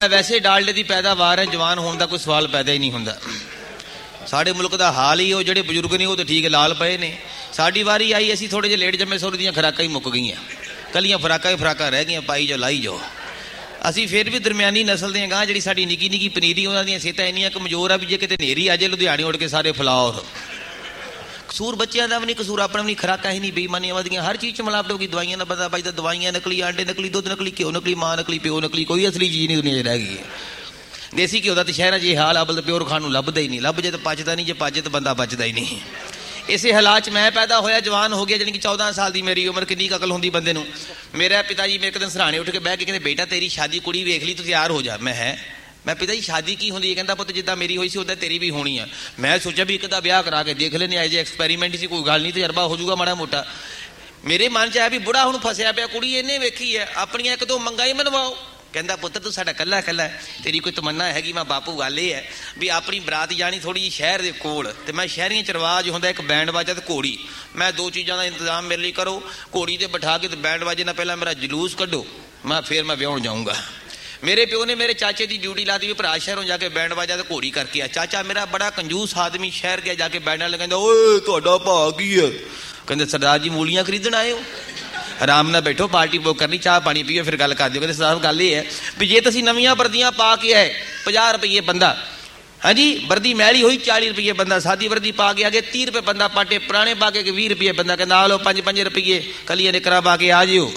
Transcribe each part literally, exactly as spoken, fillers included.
वैसे डालडे की पैदावार है, जवान होने का कोई सवाल पैदा ही नहीं होंदा। साढ़े मुल्क का हाल ही वो जो बजुर्ग ने वो तो ठीक लाल पे ने। साड़ी वारी आई, असी थोड़े जे लेट जमे, सोरे दी खुराक ही मुक गई, कलियां खुराक ही खुराक रह गई, पाई जो लाई जाओ। असी फिर भी दरम्यानी नस्ल दें गां, जी साड़ी निकी निकी पनीरी, उन्होंने सेहत इन्नियां कमजोर आ भी जे किते नेरी आ जाए लुधियाने उड़ के सारे फलाओ। कसूर बच्चों का भी नहीं, कसूर अपना भी नहीं, खुराक ही नहीं, बेईमानियां वधियां, हर चीज़ च मिलावट होगी। दवाइयां का बंदा बजदा, दवाइयां नकली, आंडे नकली, दुध नकली, घ्यो नकली, मां नकली, प्यो नकली, कोई असली चीज़ नहीं दुनिया रह गई है। देसी घ्यो का तो शहर ये हाल, अबल तो प्योर खाण नूं लभदा ही नहीं, लभ जे तो पचदा नहीं, जे पचे तो बंदा बचदा ही नहीं। इसे हालात मैं पैदा होया, जवान हो गया, जानी कि चौदह साल की मेरी उम्र, कितनी अकल होंदी बंदे नूं। मेरा पिता जी मेरे एक दिन सराहने उठ के बह के कहते, बेटा तेरी शादी कुड़ी वेख ली, तू तैयार हो जा। मैं है मैं पिता जी शादी की होंदी है? कहता पुत्त जिद्दां मेरी हुई सी उद्दां तेरी भी होनी है। मैं सोचा भी एक दा ब्याह करा के देख लेने, एज एक्सपेरीमेंट सी, कोई गल नहीं, तजर्बा हो जाऊगा माड़ा मोटा। मेरे मन च आया भी बुढ़ा हुण फसिया पिया, कुड़ी इन्हें वेखी है, अपनियां एक दो मंगां ही मनवाओ। कहता पुत्तर तू साडा कल्ला कल्ला है, तेरी कोई तमन्ना हैगी? मैं बापू गल ये है भी अपनी बरात जानी थोड़ी जी शहर के कोल, तो मैं शहरियों च रवाज होंदा एक बैंड बाजा ते घोड़ी। मैं दो चीज़ों का इंतजाम मेरे लिए करो, घोड़ी ते बिठा के बैंड बाजे ना पहला मेरा जलूस कड्डो, मैं फिर मैं ब्याहण जाऊँगा। मेरे प्यो ने मेरे चाचे की ड्यूटी ला दी भी भरा शहरों जाके बैंड बाजा तो घोड़ी करके आ। चाचा मेरा बड़ा कंजूस आदमी, शहर गया जाके बैंडा लगा, ओए तुहाडा भाव की है? कहते सरदार जी मूलियां खरीदण आए हो, आराम ना बैठो, पार्टी बुक करनी, चाह पानी पियो फिर गल कर दियो। कहते सरदार गल ये है भी जे तुसीं नवीं वर्दियां पा के आए पचास रुपये बंदा, हाँ जी वर्दी मैली हुई चाली रुपये बंदा, सादी वर्दी पा के आ गए तीह रुपये बंदा, पाटे पुराने पा के भी रुपये बंदा, कहता आ लो पंज पंज रुपये कलियां निकरा पा के आ जियो।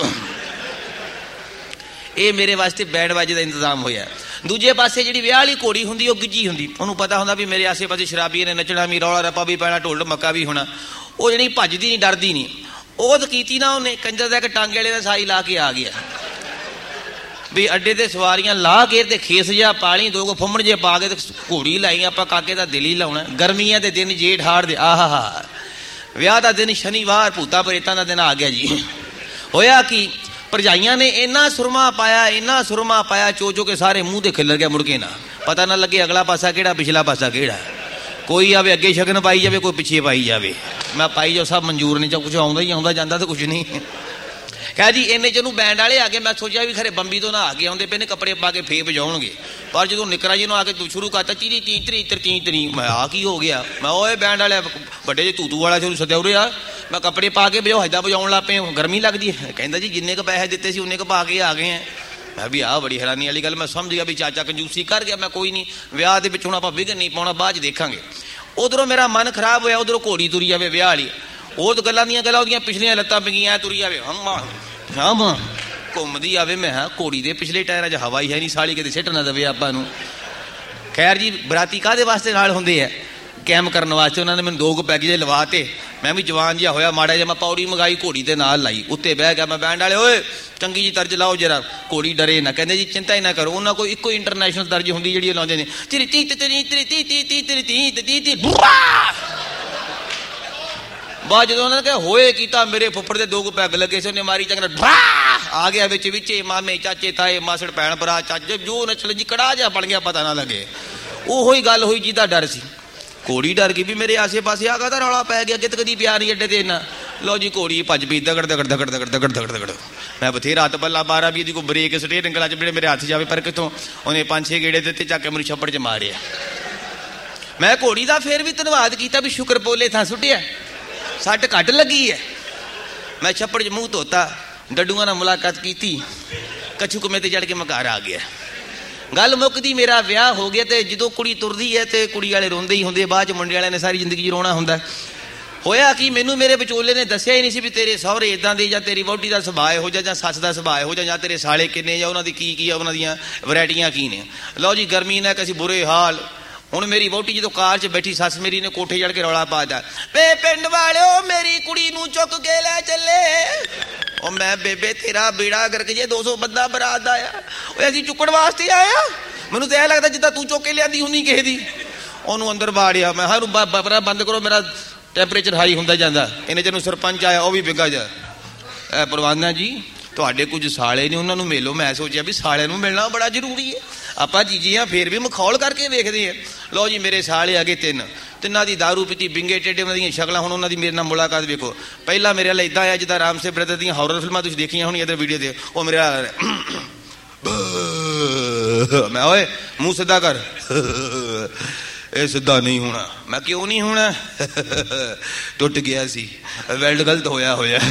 ये मेरे वास्ते बैंड बाजे का इंतजाम होया। दूजे पासे जी विआह वाली घोड़ी होंगी वो गिज्जी होंगी, उन्होंने पता होंगे भी मेरे आसे पासे शराबी ने नचना भी, रौला रप्पा भी पैना, ढोल ढमक्का भी होना। वो जी भजदी नहीं, डरदी नहीं, वो तो की ना उन्हें कंजर का एक टांगे वाले का साई ला के आ गया भी अड्डे ते सवारियां ला के ते खेस जहा पाली, दो फुम्मण जे पा के घोड़ी लाई, आप काके का दिल ही लाउना। गर्मियां के दिन जेठ हाड़ दे, आहा हा विआह का दिन शनिवार, भूता प्रेतां का दिन आ गया जी। होया कि भरजाइयां ने इन्ना सुरमा पाया, इन्ना सुरमा पाया, चो चो के सारे मूँह ते खिलर गया, मुड़के ना पता ना लगे अगला पासा केड़ा पिछला पासा केड़ा। कोई आवे अगे शगन पाई जाए, कोई पिछे पाई जाए, मैं पाई जाओ सब मंजूर नहीं, चाहे कुछ आउंदा ही आउंदा जांदा तो कुछ नहीं। कह जी इन्ने चनू बैंड वाले आ गए, मैं सोचा भी खरे बंबी तो ना आ गए आउंदे पे ने कपड़े पा के फे बजाउणगे, पर जो निकरा जी आके तू शुरू करता चीरी ती त्री तिर ती तरी, मैं आ की हो गया। मैं ओए बैंड वाले बड़े जे तूतू वाला शुरू सद्या उरे आ, मैं कपड़े पा के बजाओ हैदा बजाउण लग पे, गर्मी लगती है। कहता जी जिन्ने क पैसे दिते सी उन्ने क पा के आ गए हैं। मैं भी आ बड़ी हैरानी वाली गल, मैं समझ गया भी चाचा कंजूसी कर गया। मैं कोई नहीं विआह के हुण आपां विघन नहीं पाउणा, बाद च देखांगे। उधरों मेरा मन खराब होया, उधरों घोड़ी तुरी जावे विआह वाली, वो तो गल्लां दियां गल्लां ओहदियां पिछलियां लत्तां पिंगियां तुरी जावे, हम्मा हम्मा घुमदी आवे। मैं हाँ घोड़ी दे पिछले टायरां च हवा ही है नहीं, साली किते सिੱਟ ना देवे आपां नूं। खैर जी बराती काहदे वास्ते नाल हुंदे है? कैम करने वास्ते। उन्होंने मैंने दो पैकेज लवाते, मैं भी जवान जिहा होया माड़ा जिहा, मैं पौड़ी मंगाई घोड़ी के नाल लाई, उत्ते बह गया। मैं बैंड वाले ओए चंगी जी तर्ज लाओ जरा, घोड़ी डरे ना। कहते जी चिंता ही ना करो, उन्होंने कोई इको इंटरनेशनल तर्ज होंगी जी लाते हैं, चिरी ती ती ती ती ती ती ती ती ती ती। बाद जो उन्होंने कहा होए किया, मेरे फुफड़ के दो पैग लगे से, उन्हें मारी चंगा आ गया बिच बिच, मामे चाचे ताए मासड़ भैन भरा चाचे जो नचल जी कड़ा जहा बन गया, पता ना लगे। वो ही गल हुई जिदा डर सी, घोड़ी डर गई भी मेरे आसे पासे आ गया, रौला पै गया, कित कदी प्यार नहीं अड्डे ते इन्ना। लो जी घोड़ी भज पी दगड़ दगड़ दगड़ दगड़ दगड़ दगड़ दगड़। मैं बथेरा हथ पल्ला बारह भी कोई ब्रेक स्टेयरिंग गला च मेरे हाथ जाए, पर कितों उन्हें पांच छे गेड़े दिते, चाके मेरे छप्पड़ च मारे। मैं घोड़ी का फिर भी धन्नवाद किया भी शुक्र पोले था सुटिया, सट घट लगी है। मैं छप्पड़ च मूँह धोता, डड्डूआं नाल मुलाकात की, कछू कुमे ते चढ़ के मैं घर आ गया। गल मुकदी मेरा विआह हो गया। तो जो कुड़ी तुरदी है तो कुड़ी वाले रोंदे ही होंगे, बाद च मुंडे वाले ने सारी जिंदगी च रोना होंदा। होया कि मैनू मेरे विचोले ने दसिया ही नहीं सी भी तेरे सहुरे इदां दे, जां तेरी वोटी का सुभाਅ हो जा, जां सस का सुभाਅ हो जा, जां तेरे साले किन्ने, जां उन्हां दी की की उन्हां दियां वैरायटियां की ने। लो जी गर्मी ने किसी बुरे हाल। हुण मेरी वोटी जो कार च बैठी, सस मेरी ने कोठे चढ़ के रौला पा दिया, वे पिंड वालिओ मेरी कुड़ी नूं चुक के लै चले। और मैं बेबे तेरा बेड़ा करके जे दो सौ बंदा बरात आया, असीं चुकण वास्ते आया, मैनू तो यह लगता जिद्दां तू चुक के लियांदी हुंदी किसे दी। उन्होंने अंदर बाड़िया, मैं हाँ बपरा बंद करो, मेरा टैंपरेचर हाई होंदा जांदा। इन्ने चर सरपंच आया, वह भी बिगा जा परवाना जी तुहाडे कुछ साले ने, उन्होंने मिलो। मैं सोचा भी साले नूं मिलना बड़ा जरूरी है, आपां जीजी हाँ फिर भी मखौल करके वेखदे हैं। लो जी मेरे साले आ गए तीन, तिन्ना दी दारू पीती, बिंगे टेढ़े उन्होंने शक्लां। हुण उन्हां दी मेरे नाल मुलाकात वेखो, पहला मेरे वाल इदां आया जिद्दां राम से ब्रदर दी हॉरर फिल्मां तुसीं देखियां होणीआं, इधर वीडियो दे, वो मेरे मैं ओए मुंह सीधा कर। ਇਹ ਸਿੱਧਾ ਨਹੀਂ ਹੋਣਾ। ਮੈਂ ਕਿਉਂ ਨਹੀਂ ਹੋਣਾ? ਟੁੱਟ ਗਿਆ ਸੀ, ਵੈਲਡ ਗਲਤ ਹੋਇਆ ਹੋਇਆ।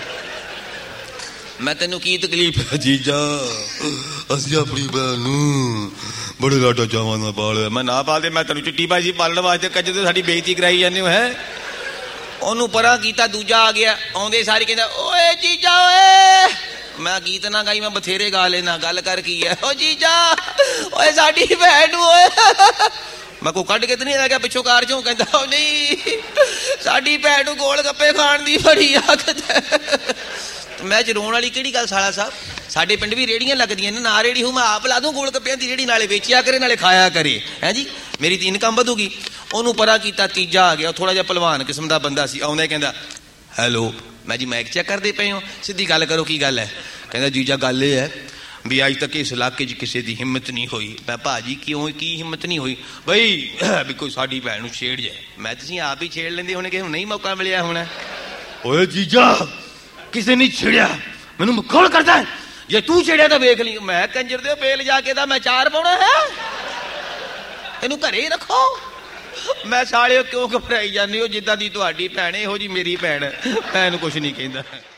ਮੈਂ ਤੈਨੂੰ ਕੀ ਤਕਲੀਫ? ਜੀਜਾ ਅਸੀਂ ਆਪਣੀ ਭੈਣ ਨੂੰ ਬੜੇ ਲਾਡਾ ਚਾਵਾਂ ਨਾਲ ਪਾਲਿਆ। ਮੈਂ ਨਾ ਪਾਲਦੇ, ਮੈਂ ਤੈਨੂੰ ਚਿੱਟੀ ਭਾਜੀ ਪਾਲਣ ਵਾਸਤੇ ਕੱਜ ਤੇ ਸਾਡੀ ਬੇਇੱਜ਼ਤੀ ਕਰਾਈ ਜਾਂਦੇ ਹੋ ਹੈ। ਉਹਨੂੰ ਪਰਾਂ ਕੀਤਾ, ਦੂਜਾ ਆ ਗਿਆ। ਆਉਂਦੇ ਸਾਰੀ ਕਹਿੰਦਾ ਓਏ ਜੀਜਾ ਓਏ। ਮੈਂ ਗੀਤ ਨਾ ਗਾਈ, ਮੈਂ ਬਥੇਰੇ ਗਾ ਲੈਣਾ। ਗੱਲ ਕਰ ਕੀ ਹੈ? ਓ ਜੀਜਾ ਓਏ ਸਾਡੀ ਭੈਣ ਨੂੰ ਓਏ। ਮੈਂ ਕੋ ਕੱਢ ਕੇ ਤੇ ਨਹੀਂ ਆ ਗਿਆ ਪਿੱਛੋਂ ਕਾਰ ਚੋਂ। ਕਹਿੰਦਾ ਉਹ ਨਹੀਂ, ਸਾਡੀ ਭੈਣ ਨੂੰ ਗੋਲ ਗੱਪੇ ਖਾਣ ਦੀ ਬੜੀ ਆਦਤ ਹੈ। ਮੈਂ ਚ ਰੋਣ ਵਾਲੀ ਕਿਹੜੀ ਗੱਲ ਸਾਲਾ ਸਾਹਿਬ? ਸਾਡੇ ਪਿੰਡ ਵੀ ਰੇੜੀਆਂ ਲੱਗਦੀਆਂ ਨੇ, ਨਾ ਰੇੜੀ ਹੋ ਮੈਂ ਆਪ ਲਾ ਦੂੰ ਗੋਲ ਗੱਪਿਆਂ ਦੀ ਰੇੜੀ, ਨਾਲੇ ਵੇਚਿਆ ਕਰੇ ਨਾਲੇ ਖਾਇਆ ਕਰੇ ਹੈ ਜੀ, ਮੇਰੀ ਤਾਂ ਇਨਕਮ ਵਧੂਗੀ। ਉਹਨੂੰ ਪਰਾਂ ਕੀਤਾ, ਤੀਜਾ ਆ ਗਿਆ। ਥੋੜਾ ਜਿਹਾ ਭਲਵਾਨ ਕਿਸਮ ਦਾ ਬੰਦਾ ਸੀ। ਆਉਂਦਾ ਕਹਿੰਦਾ ਹੈਲੋ। ਮੈਂ ਜੀ ਮਾਈਕ ਚੈੱਕ ਕਰਦੇ ਪਏ ਹੋ, ਸਿੱਧੀ ਗੱਲ ਕਰੋ, ਕੀ ਗੱਲ ਹੈ? ਕਹਿੰਦਾ ਜੀਜਾ ਗੱਲ ਇਹ ਹੈ ਵੀ ਅੱਜ ਤੱਕ ਇਸ ਇਲਾਕੇ 'ਚ ਕਿਸੇ ਦੀ ਹਿੰਮਤ ਨਹੀਂ ਹੋਈ। ਮੈਂ ਭਾਜੀ ਕਿਉਂ, ਕੀ ਹਿੰਮਤ ਨਹੀਂ ਹੋਈ? ਬਈ ਵੀ ਕੋਈ ਸਾਡੀ ਭੈਣ ਨੂੰ ਛੇੜ ਜਾਏ। ਮੈਂ ਤੁਸੀਂ ਆਪ ਹੀ ਛੇੜ ਲੈਂਦੇ ਹੋਣੇ, ਕਿ ਹੁਣ ਨਹੀਂ ਮੌਕਾ ਮਿਲਿਆ ਹੋਣਾ। ਓਏ ਜੀਜਾ ਕਿਸੇ ਨੇ ਛੇੜਿਆ, ਮੈਨੂੰ ਮਖੌਲ ਕਰਦਾ ਹੈ। ਜੇ ਤੂੰ ਛੇੜਿਆ ਤਾਂ ਵੇਖ ਲਈ। ਮੈਂ ਕੰਜਰ ਦੇ ਬੇਲ ਜਾ ਕੇ ਤਾਂ ਮੈਂ ਚਾਰ ਪਾਉਣਾ ਹੈ, ਇਹਨੂੰ ਘਰੇ ਹੀ ਰੱਖੋ। ਮੈਂ ਸਾਲਿਓ ਕਿਉਂ ਘਬਰਾਈ ਜਾਂਦੇ ਹੋ? ਜਿੱਦਾਂ ਦੀ ਤੁਹਾਡੀ ਭੈਣ ਇਹੋ ਜੀ ਮੇਰੀ ਭੈਣ। ਮੈਂ ਇਹਨੂੰ ਕੁਛ ਨਹੀਂ ਕਹਿੰਦਾ।